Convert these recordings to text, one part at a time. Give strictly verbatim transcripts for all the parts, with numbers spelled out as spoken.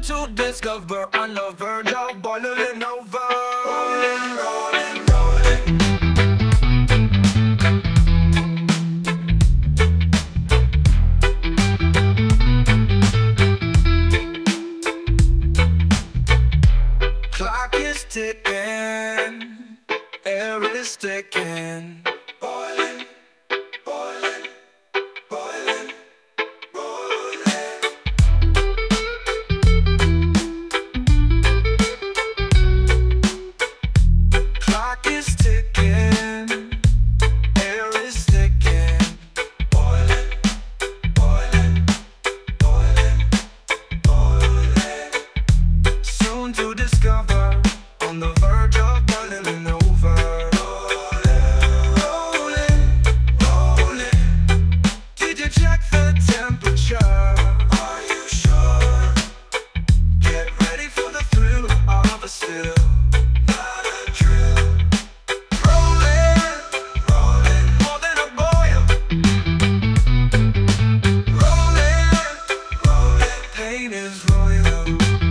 to discover on the verge of boiling over. Rolling, rolling, rolling. Clock is ticking, air is ticking. Boiling, boiling, boiling, boiling. Clock is ticking, air is ticking. Boiling, boiling, boiling, boiling. Soon to discover, on the verge of boiling over. Rolling, rolling, rolling. Did you check the temperature? Are you sure? Get ready for the thrill of a spill, not a drill. Rolling, rolling, more than a boil. Rolling, rolling, pain is royal.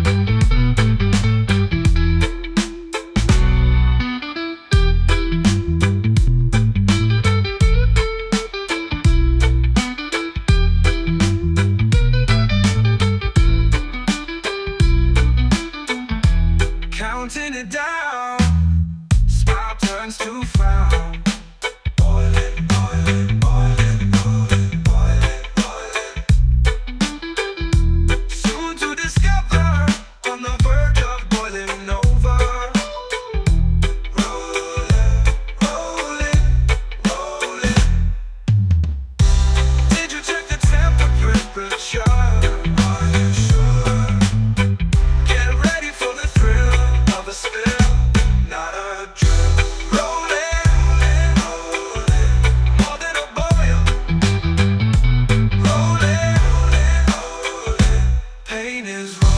Counting it down, smile turns to frown. Boiling, boiling, boiling, boiling, boiling, boiling. Soon to discover, on the verge of boiling over. Rolling, rolling, rolling. Did you check the temperature? Are you sure? Get ready for the thrill of a spill, not a drill. Rolling, rolling, more than a boil. Rolling, rolling, pain is royal.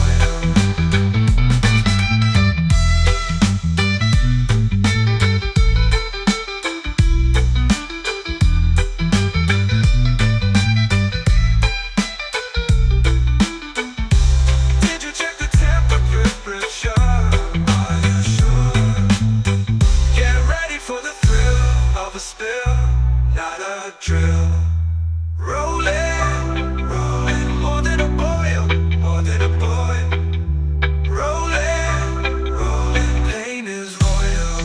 Did you check the temperature? Are you sure? Get ready for the thrill of a spill, not a drill. Rolling, rolling, more than a boil, more than a boil. Rolling, rolling, pain is royal.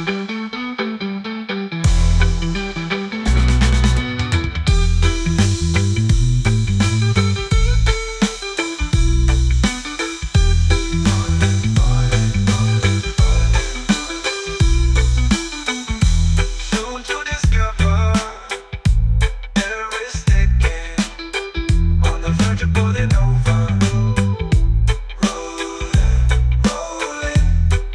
Soon to discover, air is ticking, on the verge of boiling over. Rolling, rolling.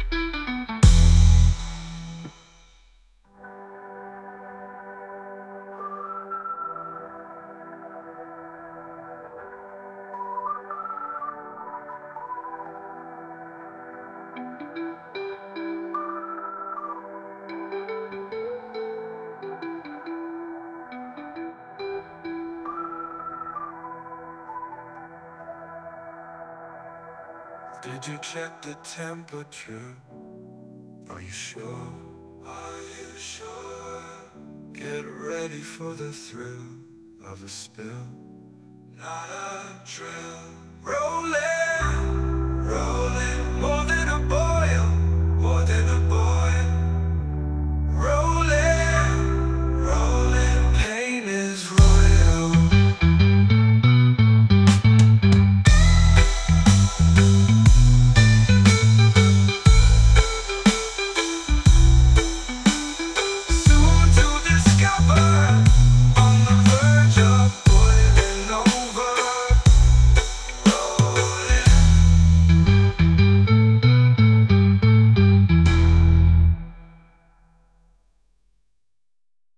Did you check the temperature? Are you sure? Are you sure? Get ready for the thrill of a spill, not a drill. Rolling.